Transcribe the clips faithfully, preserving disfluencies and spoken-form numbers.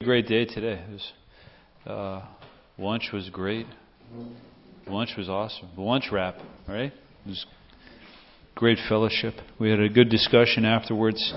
Great day today. It was, uh, lunch was great. Lunch was awesome. The lunch wrap, right? It was great fellowship. We had a good discussion afterwards.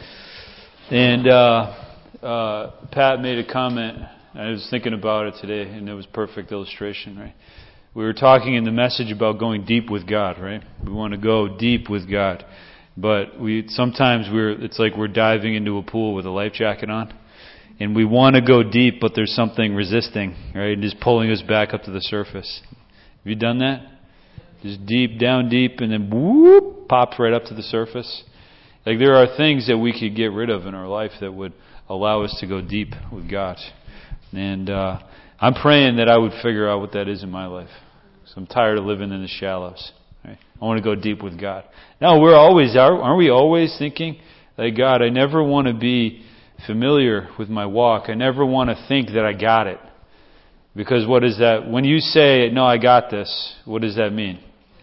And uh, uh, Pat made a comment. I was thinking about it today, and it was a perfect illustration, right? We were talking in the message about going deep with God, right? We want to go deep with God. But we sometimes we're it's like we're diving into a pool with a life jacket on. And we want to go deep, but there's something resisting, right? And just pulling us back up to the surface. Have you done that? Just deep, down deep, and then whoop, pops right up to the surface. Like there are things that we could get rid of in our life that would allow us to go deep with God. And uh, I'm praying that I would figure out what that is in my life. So I'm tired of living in the shallows. Right? I want to go deep with God. Now we're always, aren't we always thinking, like, God, I never want to be familiar with my walk. I never want to think that I got it. Because what is that? When you say, no, I got this, what does that mean?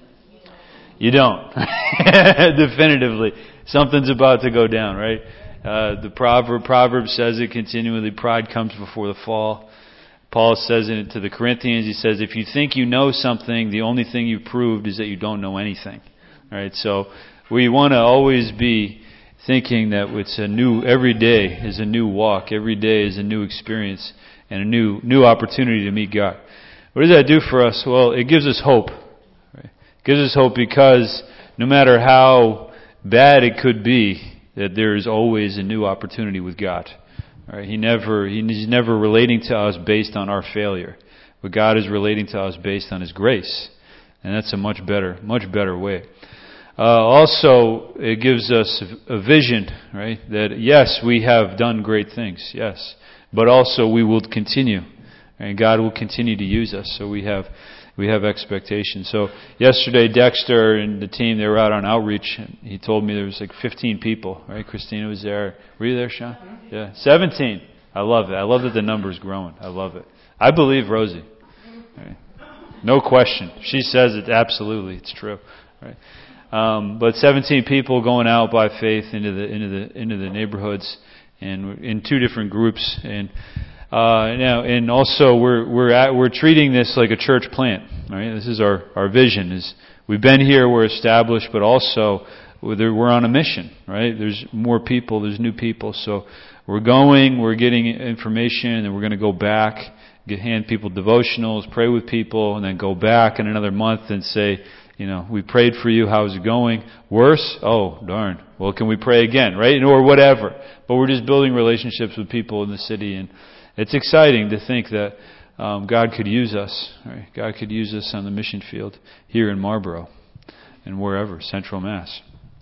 You don't. Definitively. Something's about to go down, right? Uh, the proverb, proverb says it continually, pride comes before the fall. Paul says it to the Corinthians, he says, if you think you know something, the only thing you've proved is that you don't know anything. All right, so we want to always be thinking that it's a new, every day is a new walk, every day is a new experience and a new new opportunity to meet God. What does that do for us? Well, it gives us hope. Right? It gives us hope because no matter how bad it could be, that there is always a new opportunity with God. Right? He never He's never relating to us based on our failure, but God is relating to us based on His grace, and that's a much better, much better way. Uh, also, it gives us a vision, right? That yes, we have done great things, yes, but also we will continue, and God will continue to use us. So we have we have expectations. So yesterday, Dexter and the team, they were out on outreach, and he told me there was like fifteen people, right? Christina was there. Were you there, Sean? Yeah, seventeen. I love it. I love that the number's growing. I love it. I believe Rosie. Right? No question. She says it. Absolutely, it's true. Right? Um, but seventeen people going out by faith into the into the into the neighborhoods, and in two different groups, and uh, now and also we're we're at, we're treating this like a church plant. Right? This is our, our vision. Is we've been here, we're established, but also we're on a mission. Right? There's more people, there's new people, so we're going, we're getting information, and then we're going to go back, get hand people devotionals, pray with people, and then go back in another month and say, you know, we prayed for you. How's it going? Worse? Oh, darn. Well, can we pray again, right? Or whatever. But we're just building relationships with people in the city, and it's exciting to think that um, God could use us. Right? God could use us on the mission field here in Marlboro and wherever, Central Mass.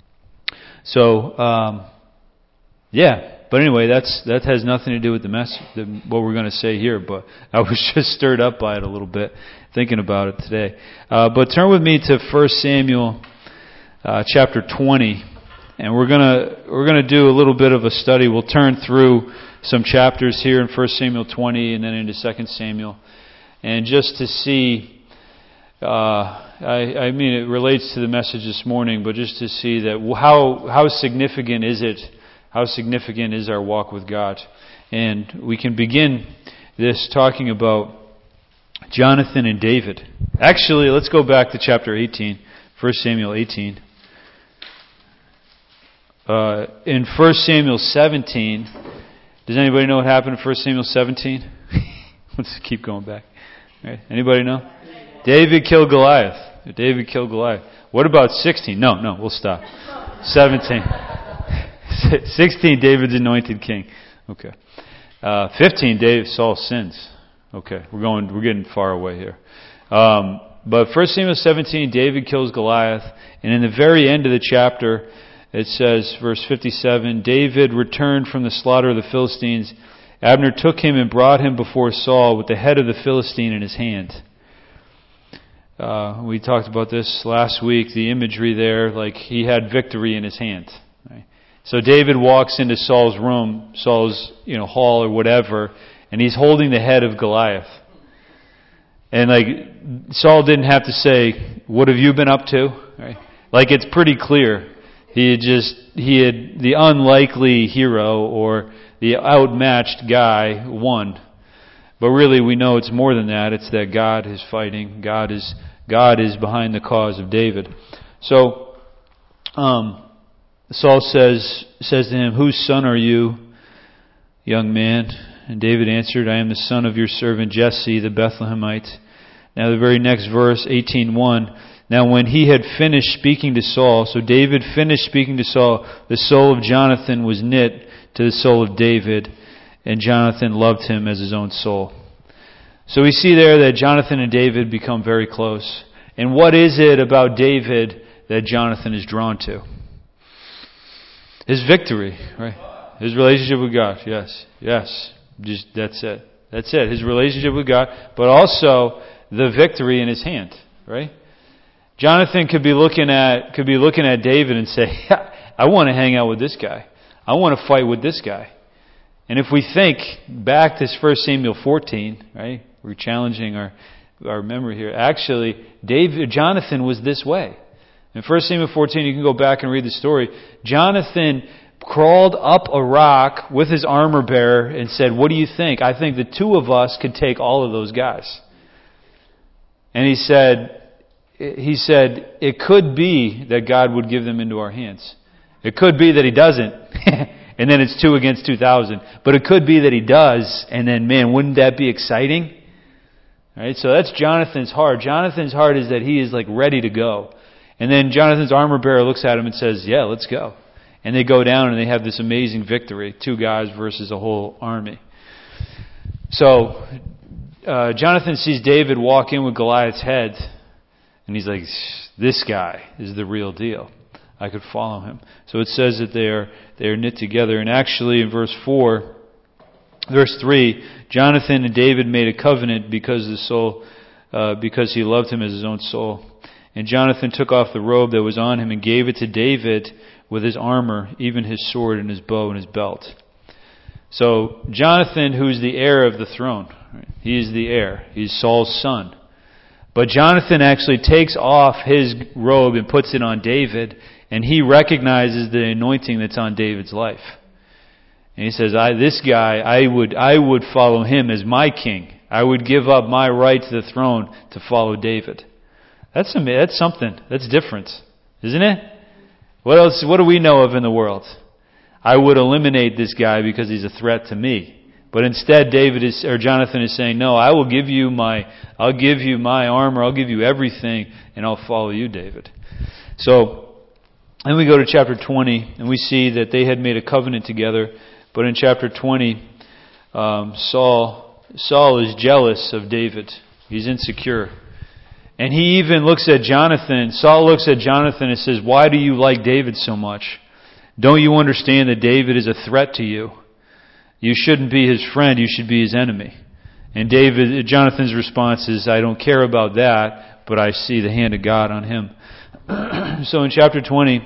So, um, yeah. But anyway, that's that has nothing to do with the mess, the, what we're going to say here. But I was just stirred up by it a little bit, thinking about it today. Uh, but turn with me to First Samuel uh, chapter twenty, and we're gonna we're gonna do a little bit of a study. We'll turn through some chapters here in First Samuel twenty, and then into Second Samuel, and just to see. Uh, I, I mean, it relates to the message this morning, but just to see that how how significant is it. How significant is our walk with God? And we can begin this talking about Jonathan and David. Actually, let's go back to chapter eighteen, First Samuel eighteen. Uh, in First Samuel seventeen, does anybody know what happened in First Samuel seventeen? Let's keep going back. All right. Anybody know? David killed Goliath. David killed Goliath. What about sixteen? No, no, we'll stop. seventeen. sixteen, David's anointed king. Okay. Uh, fifteen, David, Saul sins. Okay, we're going, we're getting far away here. Um, but First Samuel seventeen, David kills Goliath, and in the very end of the chapter, it says, verse fifty-seven, David returned from the slaughter of the Philistines. Abner took him and brought him before Saul with the head of the Philistine in his hand. Uh, we talked about this last week, the imagery there, like he had victory in his hand. Right? So David walks into Saul's room, Saul's, you know, hall or whatever, and he's holding the head of Goliath. And like, Saul didn't have to say, what have you been up to? Right? Like, it's pretty clear. He had just, he had, the unlikely hero or the outmatched guy won. But really we know it's more than that. It's that God is fighting. God is God is behind the cause of David. So um, Saul says says to him, "Whose son are you, young man?" And David answered, "I am the son of your servant Jesse the Bethlehemite." Now the very next verse, eighteen one. Now when he had finished speaking to Saul, so David finished speaking to Saul, the soul of Jonathan was knit to the soul of David, and Jonathan loved him as his own soul. So we see there that Jonathan and David become very close. And what is it about David that Jonathan is drawn to? His victory, right? His relationship with God, yes, yes. Just that's it. That's it. His relationship with God, but also the victory in his hand, right? Jonathan could be looking at could be looking at David and say, "I want to hang out with this guy. I want to fight with this guy." And if we think back to First Samuel fourteen, right? We're challenging our our memory here. Actually, David, Jonathan was this way. In First Samuel fourteen, you can go back and read the story. Jonathan crawled up a rock with his armor bearer and said, "What do you think? I think the two of us could take all of those guys." And he said, he said, it could be that God would give them into our hands. It could be that He doesn't, and then it's two against two thousand. But it could be that He does, and then, man, wouldn't that be exciting? All right, so that's Jonathan's heart. Jonathan's heart is that he is like ready to go. And then Jonathan's armor bearer looks at him and says, "Yeah, let's go." And they go down and they have this amazing victory. Two guys versus a whole army. So uh, Jonathan sees David walk in with Goliath's head. And he's like, "This guy is the real deal. I could follow him." So it says that they are they are knit together. And actually in verse four, verse three, Jonathan and David made a covenant because the soul, uh, because he loved him as his own soul. And Jonathan took off the robe that was on him and gave it to David with his armor, even his sword and his bow and his belt. So Jonathan, who's the heir of the throne, right? He is the heir. He's Saul's son. But Jonathan actually takes off his robe and puts it on David, and he recognizes the anointing that's on David's life. And he says, "I this guy, I would I would follow him as my king. I would give up my right to the throne to follow David." That's that's something. That's different, isn't it? What else? What do we know of in the world? I would eliminate this guy because he's a threat to me. But instead, David is, or Jonathan is saying, "No, I will give you my, I'll give you my armor, I'll give you everything, and I'll follow you, David." So, then we go to chapter twenty, and we see that they had made a covenant together. But in chapter twenty, um, Saul, Saul is jealous of David. He's insecure. And he even looks at Jonathan. Saul looks at Jonathan and says, "Why do you like David so much? Don't you understand that David is a threat to you? You shouldn't be his friend, you should be his enemy." And David, Jonathan's response is, "I don't care about that, but I see the hand of God on him." So in chapter twenty,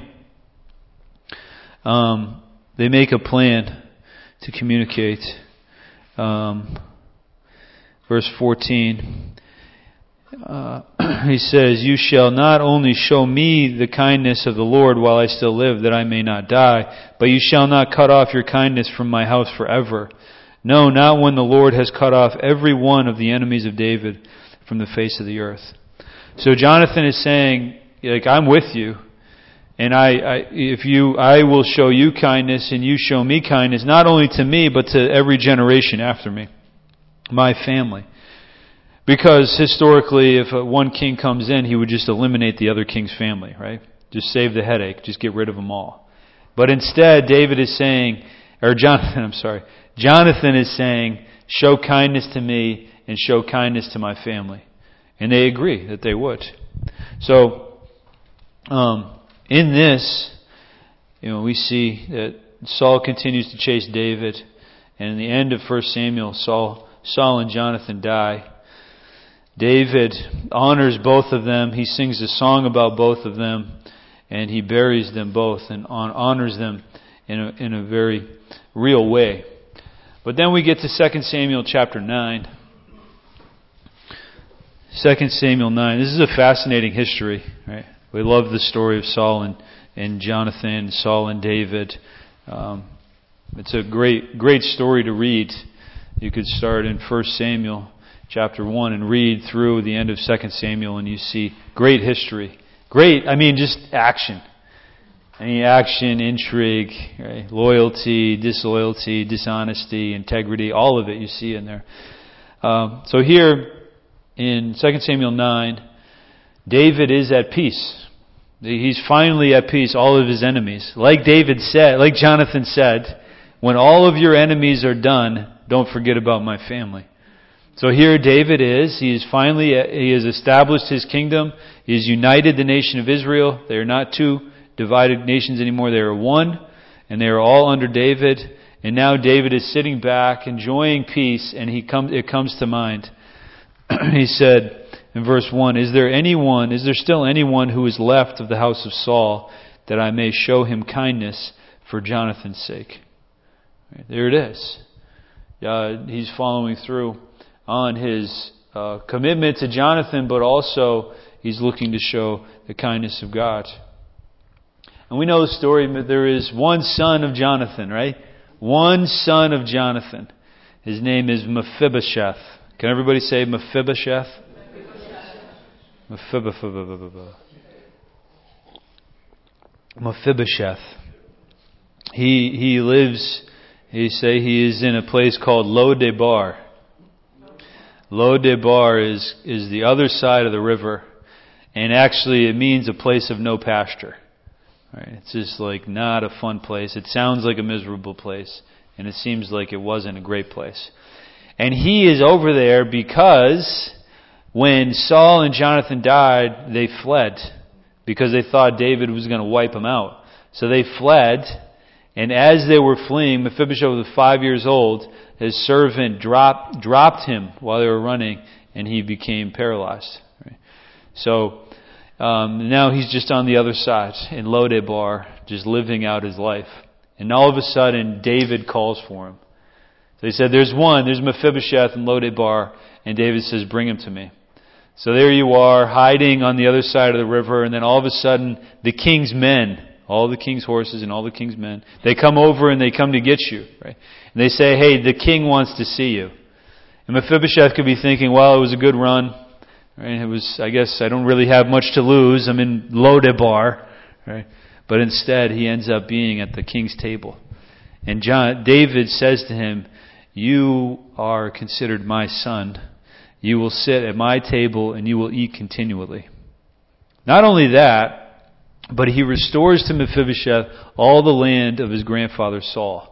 um, they make a plan to communicate. Um, verse fourteen, uh, he says, "You shall not only show me the kindness of the Lord while I still live, that I may not die, but you shall not cut off your kindness from my house forever. No, not when the Lord has cut off every one of the enemies of David from the face of the earth." So Jonathan is saying, like, I'm with you, and I, I, if you, I will show you kindness, and you show me kindness, not only to me, but to every generation after me, my family. Because historically, if one king comes in, he would just eliminate the other king's family, right? Just save the headache. Just get rid of them all. But instead, David is saying, or Jonathan, I'm sorry, Jonathan is saying, show kindness to me and show kindness to my family. And they agree that they would. So, um, in this, you know, we see that Saul continues to chase David. And in the end of First Samuel, Saul, Saul and Jonathan die. David honors both of them. He sings a song about both of them, and he buries them both and honors them in a, in a very real way. But then we get to Second Samuel chapter nine. Second Samuel nine. This is a fascinating history, right? We love the story of Saul and, and Jonathan, Saul and David. Um, it's a great, great story to read. You could start in First Samuel chapter one and read through the end of Second Samuel, and you see great history. Great, I mean, just action. Any action, intrigue, right? Loyalty, disloyalty, dishonesty, integrity, all of it you see in there. Um, so here in Second Samuel nine, David is at peace. He's finally at peace, all of his enemies. Like David said, like Jonathan said, when all of your enemies are done, don't forget about my family. So here David is. He is finally, he has established his kingdom. He has united the nation of Israel. They are not two divided nations anymore. They are one, and they are all under David. And now David is sitting back, enjoying peace, and he comes. It comes to mind. He said in verse one, "Is there anyone, is there still anyone who is left of the house of Saul, that I may show him kindness for Jonathan's sake?" Right, there it is. Uh, he's following through on his uh, commitment to Jonathan, but also he's looking to show the kindness of God. And we know the story, but there is one son of Jonathan, right? One son of Jonathan. His name is Mephibosheth. Can everybody say Mephibosheth? Mephibosheth. Mephibosheth. He he lives, he say he is in a place called Lo-debar. Lo-debar is, is the other side of the river, and actually it means a place of no pasture. Right? It's just like not a fun place. It sounds like a miserable place, and it seems like it wasn't a great place. And he is over there because when Saul and Jonathan died, they fled because they thought David was going to wipe them out. So they fled, and as they were fleeing, Mephibosheth was five years old. His servant dropped dropped him while they were running, and he became paralyzed. Right? So um, now he's just on the other side in Lo-debar, just living out his life. And all of a sudden, David calls for him. So he said, "There's one. There's Mephibosheth in Lo-debar," and David says, "Bring him to me." So there you are, hiding on the other side of the river, and then all of a sudden, the king's men, all the king's horses and all the king's men, they come over and they come to get you, right? And they say, "Hey, the king wants to see you." And Mephibosheth could be thinking, "Well, it was a good run. Right? It was, I guess I don't really have much to lose. I'm in Lo-debar." Right? But instead, he ends up being at the king's table. And John, David says to him, "You are considered my son. You will sit at my table and you will eat continually." Not only that, but he restores to Mephibosheth all the land of his grandfather Saul.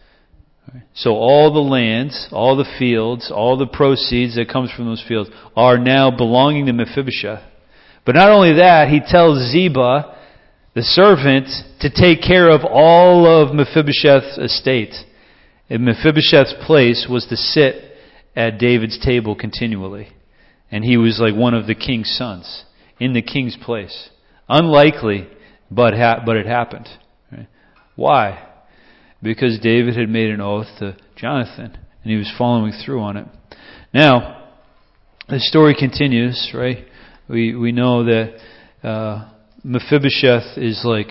So all the lands, all the fields, all the proceeds that comes from those fields are now belonging to Mephibosheth. But not only that, he tells Ziba, the servant, to take care of all of Mephibosheth's estate. And Mephibosheth's place was to sit at David's table continually. And he was like one of the king's sons, in the king's place. Unlikely, but ha- but it happened. Right? Why? Because David had made an oath to Jonathan, and he was following through on it. Now, the story continues, right? We we know that uh, Mephibosheth is like,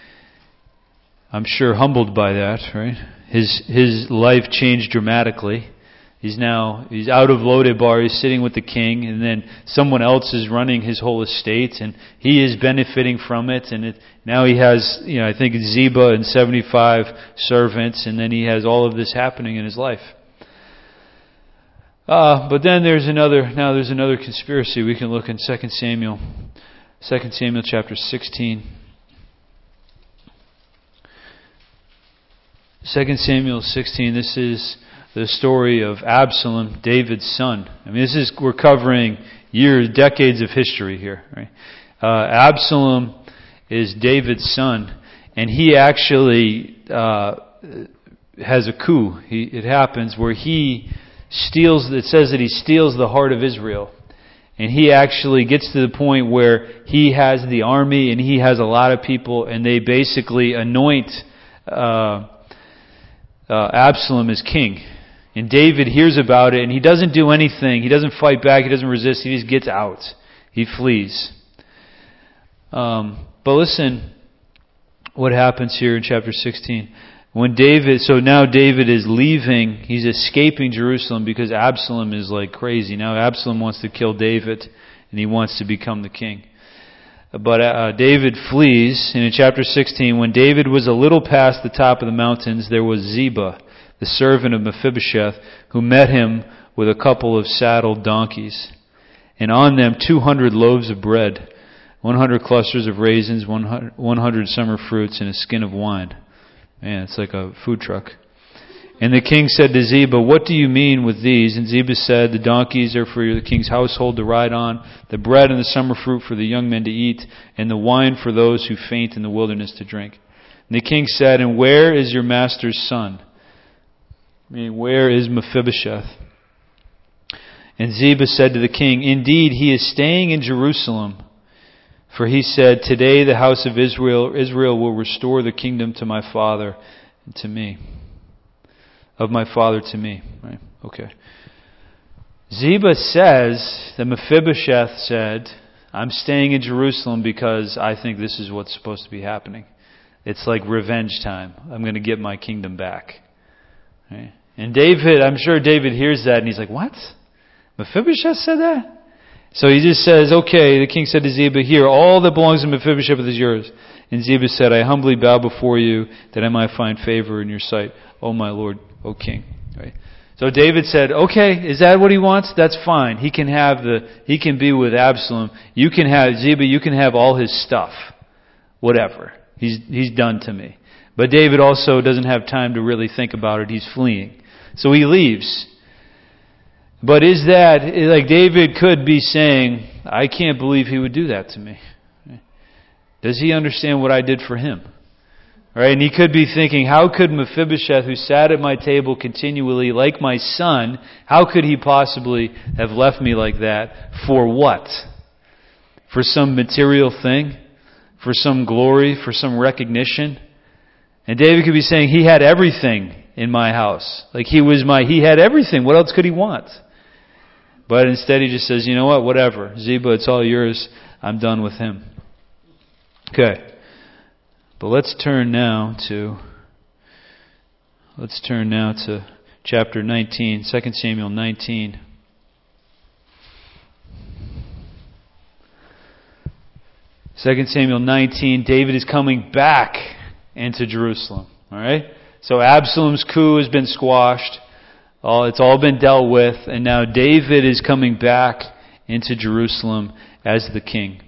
I'm sure, humbled by that, right? His his life changed dramatically. He's now, he's out of Lo-debar, he's sitting with the king, and then someone else is running his whole estate, and he is benefiting from it, and it, now he has, you know, I think Ziba and seventy-five servants, and then he has all of this happening in his life. Uh, but then there's another, now there's another conspiracy. We can look in Second Samuel, Second Samuel chapter sixteen. Second Samuel sixteen, this is the story of Absalom, David's son. I mean, this is, we're covering years, decades of history here, right? Uh, Absalom is David's son, and he actually uh, has a coup. He, it happens where he steals, it says that he steals the heart of Israel. And he actually gets to the point where he has the army and he has a lot of people, and they basically anoint uh, uh, Absalom as king. And David hears about it, and he doesn't do anything. He doesn't fight back. He doesn't resist. He just gets out. He flees. Um, but listen what happens here in chapter sixteen. When David, so now David is leaving, he's escaping Jerusalem because Absalom is like crazy. Now Absalom wants to kill David and he wants to become the king. But uh, David flees, and in chapter sixteen, when David was a little past the top of the mountains, there was Ziba, the servant of Mephibosheth, who met him with a couple of saddled donkeys, and on them two hundred loaves of bread, one hundred clusters of raisins, one hundred summer fruits, and a skin of wine. Man, it's like a food truck. And the king said to Ziba, "What do you mean with these?" And Ziba said, "The donkeys are for the king's household to ride on, the bread and the summer fruit for the young men to eat, and the wine for those who faint in the wilderness to drink." And the king said, "And where is your master's son?" I mean, where is Mephibosheth? And Ziba said to the king, "Indeed, he is staying in Jerusalem. For he said, 'Today the house of Israel Israel will restore the kingdom to my father and to me.'" Of my father to me. Right? Okay. Ziba says that Mephibosheth said, "I'm staying in Jerusalem because I think this is what's supposed to be happening. It's like revenge time. I'm going to get my kingdom back." Right? And David, I'm sure David hears that and he's like, "What? Mephibosheth said that?" So he just says, "Okay," the king said to Ziba, "Here, all that belongs to Mephibosheth is yours." And Ziba said, "I humbly bow before you that I might find favor in your sight, O my Lord, O king." Right? So David said, "Okay, is that what he wants? That's fine. He can have the, he can be with Absalom. You can have, Ziba, you can have all his stuff. Whatever. He's, he's done to me." But David also doesn't have time to really think about it. He's fleeing. So he leaves. But is that, like David could be saying, "I can't believe he would do that to me. Does he understand what I did for him?" Right? And he could be thinking, how could Mephibosheth, who sat at my table continually like my son, how could he possibly have left me like that? For what? For some material thing? For some glory? For some recognition? And David could be saying, he had everything in my house. Like he was my, he had everything. What else could he want? But instead he just says, "You know what? Whatever. Ziba, it's all yours. I'm done with him." Okay. But let's turn now to, let's turn now to chapter nineteen, Second Samuel nineteen. Second Samuel nineteen, David is coming back into Jerusalem. All right? So Absalom's coup has been squashed. All, it's all been dealt with. And now David is coming back into Jerusalem as the king.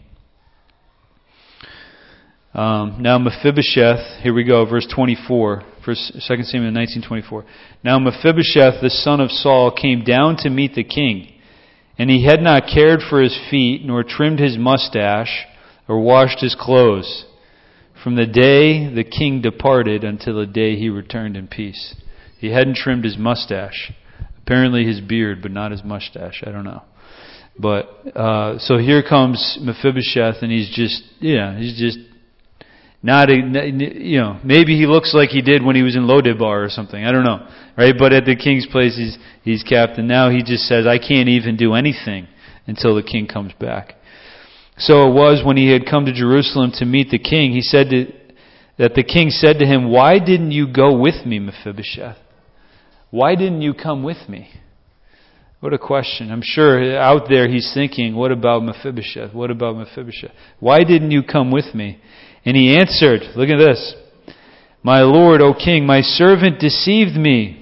Um, now Mephibosheth, here we go, verse twenty-four, verse Second Samuel nineteen twenty-four. Now Mephibosheth, the son of Saul, came down to meet the king, and he had not cared for his feet, nor trimmed his mustache, or washed his clothes, from the day the king departed until the day he returned in peace. He hadn't trimmed his mustache. Apparently his beard, but not his mustache. I don't know. But, uh, so here comes Mephibosheth, and he's just, yeah, he's just not, a, you know, maybe he looks like he did when he was in Lodebar or something. I don't know. Right? But at the king's place, he's, he's captain. Now he just says, "I can't even do anything until the king comes back." So it was when he had come to Jerusalem to meet the king, he said to, that the king said to him, "Why didn't you go with me, Mephibosheth? Why didn't you come with me?" What a question. I'm sure out there he's thinking, what about Mephibosheth? What about Mephibosheth? Why didn't you come with me? And he answered, look at this, "My lord, O king, my servant deceived me.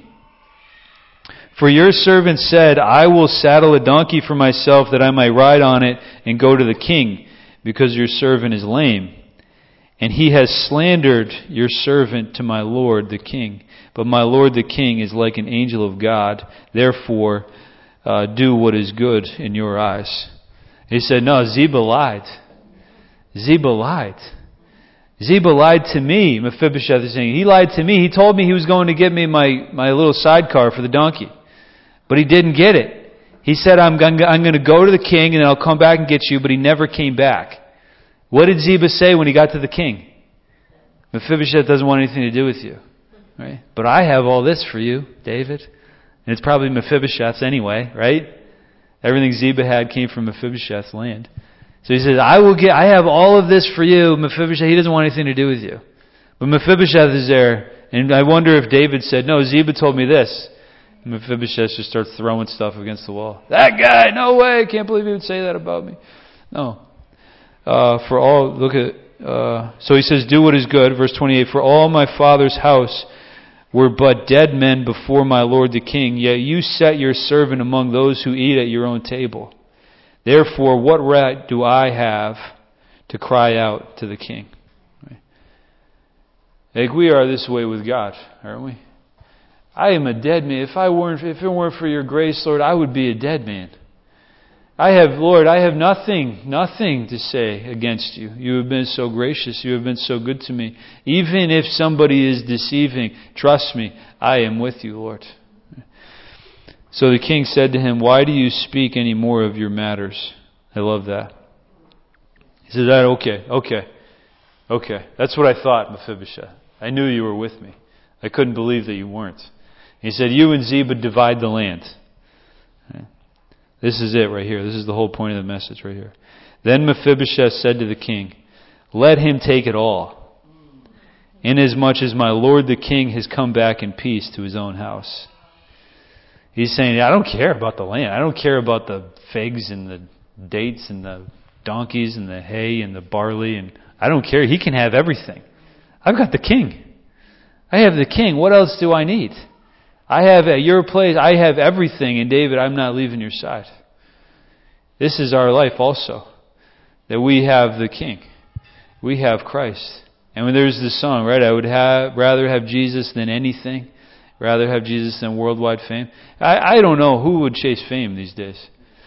For your servant said, 'I will saddle a donkey for myself that I might ride on it and go to the king, because your servant is lame.' And he has slandered your servant to my lord the king. But my lord the king is like an angel of God. Therefore, uh, do what is good in your eyes." He said, "No, Ziba lied. Ziba lied. Ziba lied to me," Mephibosheth is saying. "He lied to me. He told me he was going to get me my, my little sidecar for the donkey. But he didn't get it. He said, I'm, I'm going to go to the king and then I'll come back and get you," but he never came back. What did Ziba say when he got to the king? "Mephibosheth doesn't want anything to do with you. Right? But I have all this for you, David." And it's probably Mephibosheth's anyway, right? Everything Ziba had came from Mephibosheth's land. So he says, I will get, I have all of this for you, Mephibosheth. He doesn't want anything to do with you. But Mephibosheth is there And I wonder if David said, no, Ziba told me this. And Mephibosheth just starts throwing stuff against the wall. That guy, no way, I can't believe he would say that about me. No. Uh, for all, look at, uh, so he says, do what is good. Verse twenty-eight, for all my father's house were but dead men before my lord the king, yet you set your servant among those who eat at your own table. Therefore, what right do I have to cry out to the king? Right? Like we are this way with God, aren't we? I am a dead man. If I weren't, if it weren't for your grace, Lord, I would be a dead man. I have, Lord, I have nothing, nothing to say against you. You have been so gracious. You have been so good to me. Even if somebody is deceiving, trust me, I am with you, Lord. So the king said to him, why do you speak any more of your matters? I love that. He said, that okay, okay, okay. That's what I thought, Mephibosheth. I knew you were with me. I couldn't believe that you weren't. He said, you and Ziba divide the land. This is it right here. This is the whole point of the message right here. Then Mephibosheth said to the king, let him take it all, inasmuch as my lord the king has come back in peace to his own house. He's saying, I don't care about the land. I don't care about the figs and the dates and the donkeys and the hay and the barley. And I don't care. He can have everything. I've got the king. I have the king. What else do I need? I have at your place, I have everything. And David, I'm not leaving your side. This is our life also. That we have the king. We have Christ. And when there's this song, right? I would have, rather have Jesus than anything. Rather have Jesus than worldwide fame. I, I don't know who would chase fame these days.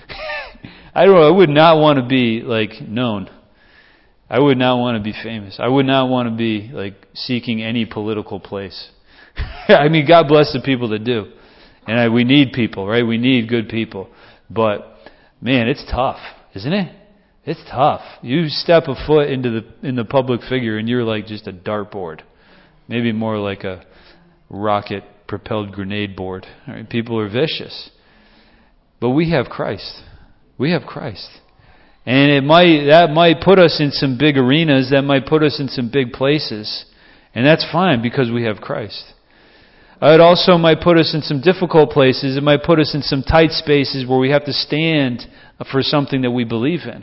I don't know. I would not want to be like known. I would not want to be famous. I would not want to be like seeking any political place. I mean, God bless the people that do. And I, we need people, right? We need good people. But, man, it's tough, isn't it? It's tough. You step a foot into the in the public figure and you're like just a dartboard. Maybe more like a rocket-propelled grenade board. All right? People are vicious. But we have Christ. We have Christ. And it might that might put us in some big arenas. That might put us in some big places. And that's fine because we have Christ. It also might put us in some difficult places. It might put us in some tight spaces where we have to stand for something that we believe in.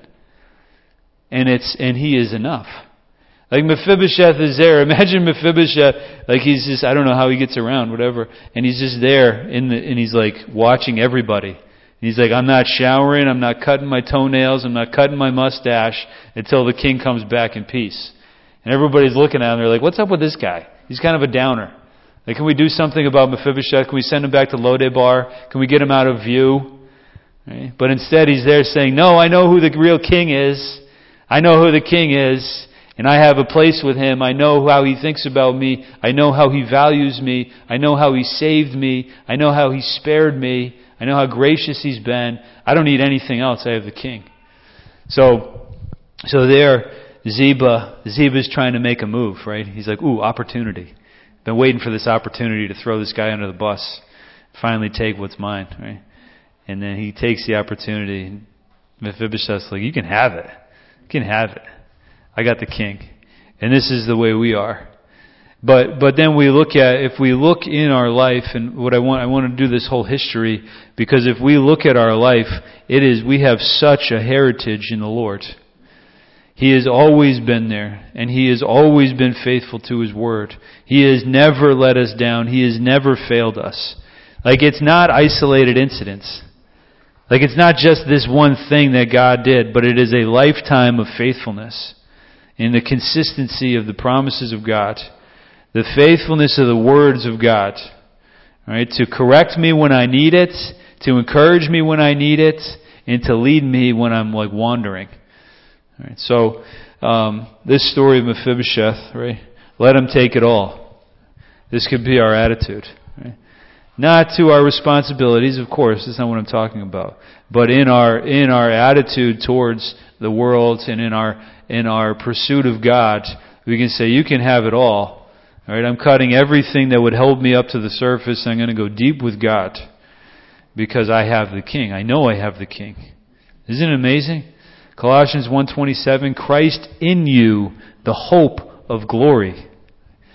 And it's and He is enough. Like Mephibosheth is there. Imagine Mephibosheth, like he's just, I don't know how he gets around, whatever. And he's just there in the, and he's like watching everybody. And he's like, I'm not showering, I'm not cutting my toenails, I'm not cutting my mustache until the king comes back in peace. And everybody's looking at him, they're like, what's up with this guy? He's kind of a downer. Like, can we do something about Mephibosheth? Can we send him back to Lodebar? Can we get him out of view? Right? But instead he's there saying, no, I know who the real king is. I know who the king is. And I have a place with him. I know how he thinks about me. I know how he values me. I know how he saved me. I know how he spared me. I know how gracious he's been. I don't need anything else. I have the king. So, so there, Ziba, Ziba's trying to make a move, right? He's like, ooh, opportunity. Been waiting for this opportunity to throw this guy under the bus. Finally take what's mine, right? And then he takes the opportunity. Mephibosheth's like, you can have it. You can have it. I got the king. And this is the way we are. But but then we look at, if we look in our life, and what I want, I want to do this whole history, because if we look at our life, it is, we have such a heritage in the Lord. He has always been there, and He has always been faithful to His word. He has never let us down. He has never failed us. Like, it's not isolated incidents. Like, it's not just this one thing that God did, but it is a lifetime of faithfulness in the consistency of the promises of God, the faithfulness of the words of God, right? To correct me when I need it, to encourage me when I need it, and to lead me when I'm like wandering. All right, so um, this story of Mephibosheth, right? Let him take it all. This could be our attitude. Right? Not to our responsibilities, of course. That's not what I'm talking about. But in our in our attitude towards the world and in our in our pursuit of God, we can say, "You can have it all." All right, I'm cutting everything that would hold me up to the surface. I'm going to go deep with God because I have the King. I know I have the King. Isn't it amazing? Colossians one twenty-seven, Christ in you, the hope of glory.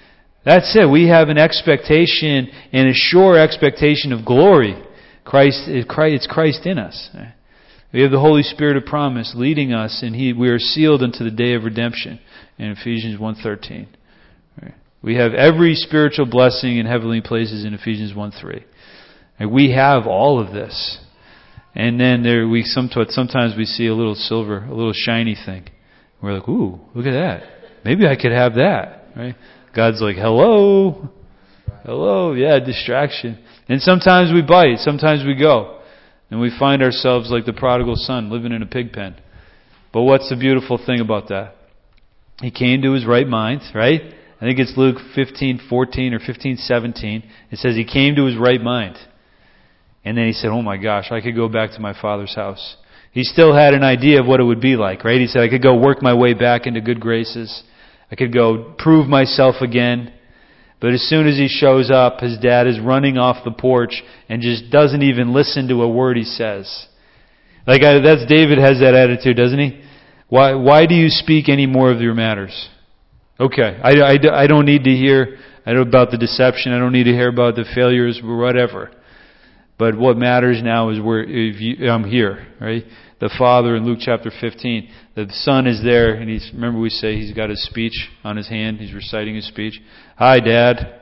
That's it. We have an expectation and a sure expectation of glory. Christ, it's Christ in us. We have the Holy Spirit of promise leading us, and He, we are sealed unto the day of redemption in Ephesians one thirteen. We have every spiritual blessing in heavenly places in Ephesians one three. We have all of this. And then there we sometimes we see a little silver, a little shiny thing. We're like, ooh, look at that. Maybe I could have that. Right? God's like, hello. Hello. Yeah, distraction. And sometimes we bite. Sometimes we go. And we find ourselves like the prodigal son living in a pig pen. But what's the beautiful thing about that? He came to his right mind, right? I think it's Luke fifteen fourteen or fifteen seventeen. It says he came to his right mind. And then he said, oh my gosh, I could go back to my father's house. He still had an idea of what it would be like, right? He said, I could go work my way back into good graces. I could go prove myself again. But as soon as he shows up, his dad is running off the porch and just doesn't even listen to a word he says. Like I, that's David has that attitude, doesn't he? Why why do you speak any more of your matters? Okay, I, I, I don't need to hear about the deception. I don't need to hear about the failures or whatever. But what matters now is where if you, I'm here, right? The Father in Luke chapter fifteen, the Son is there, and he's remember we say he's got his speech on his hand. He's reciting his speech. Hi, Dad.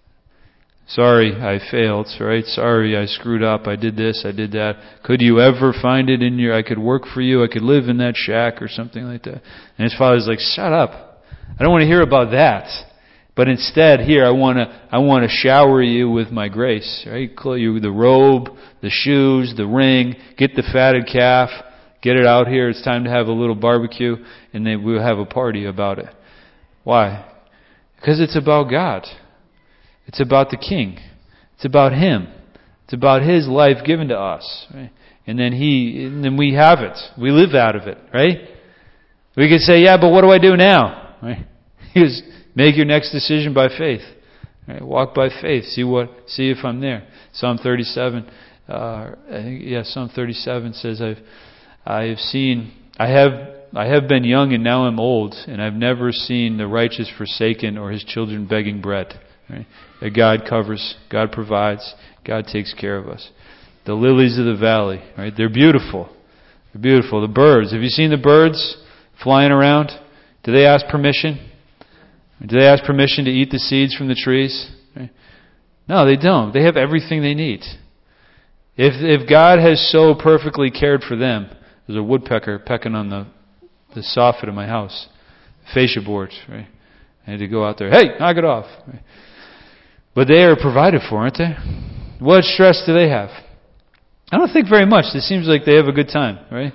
Sorry, I failed. Right? Sorry, I screwed up. I did this. I did that. Could you ever find it in your? I could work for you. I could live in that shack or something like that. And his father's like, "Shut up! I don't want to hear about that." But instead, here I want to I want to shower you with my grace. Right? Clothe you with the robe, the shoes, the ring. Get the fatted calf. Get it out here. It's time to have a little barbecue, and then we'll have a party about it. Why? Because it's about God. It's about the King. It's about Him. It's about His life given to us. Right? And then He, and then we have it. We live out of it. Right? We could say, yeah, but what do I do now? Right? He was, make your next decision by faith. Right? Walk by faith. See what. See if I'm there. Psalm thirty-seven. Uh, I think yeah, Psalm thirty-seven says, "I've, I have seen. I have. I have been young and now I'm old, and I've never seen the righteous forsaken or his children begging bread." Right? That God covers, God provides, God takes care of us. The lilies of the valley, right? They're beautiful. They're beautiful. The birds. Have you seen the birds flying around? Do they ask permission? Do they ask permission to eat the seeds from the trees? Right? No, they don't. They have everything they need. If if God has so perfectly cared for them, there's a woodpecker pecking on the the soffit of my house, fascia boards. Right? I had to go out there. Hey, knock it off. Right? But they are provided for, aren't they? What stress do they have? I don't think very much. It seems like they have a good time, right?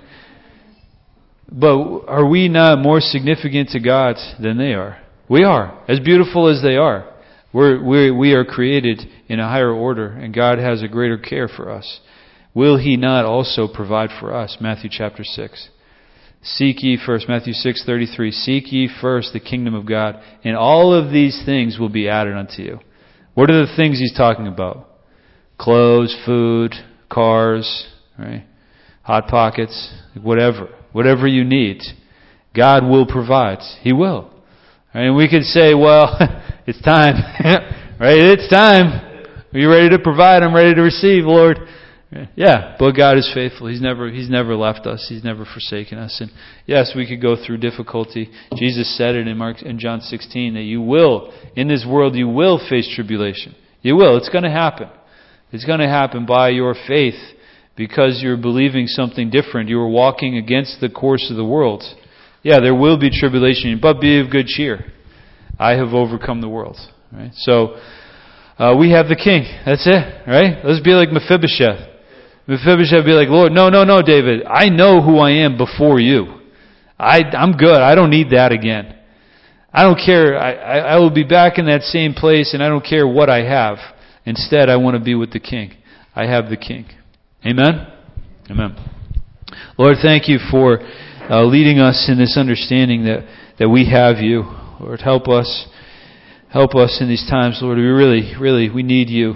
But are we not more significant to God than they are? We are. As beautiful as they are. We're, we're, we are created in a higher order, and God has a greater care for us. Will He not also provide for us? Matthew chapter six. Seek ye first, Matthew six thirty-three. Seek ye first the kingdom of God, and all of these things will be added unto you. What are the things He's talking about? Clothes, food, cars, right? Hot Pockets, whatever. Whatever you need, God will provide. He will. Right? And we could say, well, it's time. Right? It's time. Are you ready to provide? I'm ready to receive, Lord. Yeah, but God is faithful. He's never He's never left us. He's never forsaken us. And yes, we could go through difficulty. Jesus said it in Mark in John sixteen that you will, in this world, you will face tribulation. You will. It's going to happen. It's going to happen by your faith because you're believing something different. You are walking against the course of the world. Yeah, there will be tribulation, but be of good cheer. I have overcome the world. Right? So uh, we have the King. That's it. Right? Let's be like Mephibosheth. Mephibosheth would be like, Lord, no, no, no, David. I know who I am before you. I, I'm good. I don't need that again. I don't care. I, I, I will be back in that same place, and I don't care what I have. Instead, I want to be with the King. I have the King. Amen? Amen. Lord, thank you for uh, leading us in this understanding that, that we have you. Lord, help us. Help us in these times, Lord. We really, really, we need you.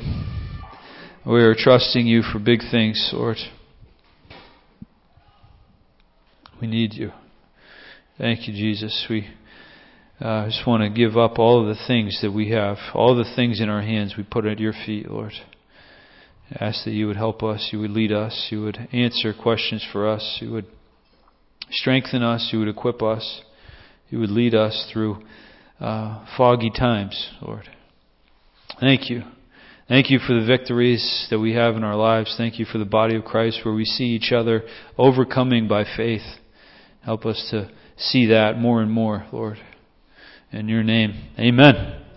We are trusting you for big things, Lord. We need you. Thank you, Jesus. We uh, I just want to give up all of the things that we have, all the things in our hands we put at your feet, Lord. I ask that you would help us, you would lead us, you would answer questions for us, you would strengthen us, you would equip us, you would lead us through uh, foggy times, Lord. Thank you. Thank you for the victories that we have in our lives. Thank you for the body of Christ where we see each other overcoming by faith. Help us to see that more and more, Lord. In your name, amen.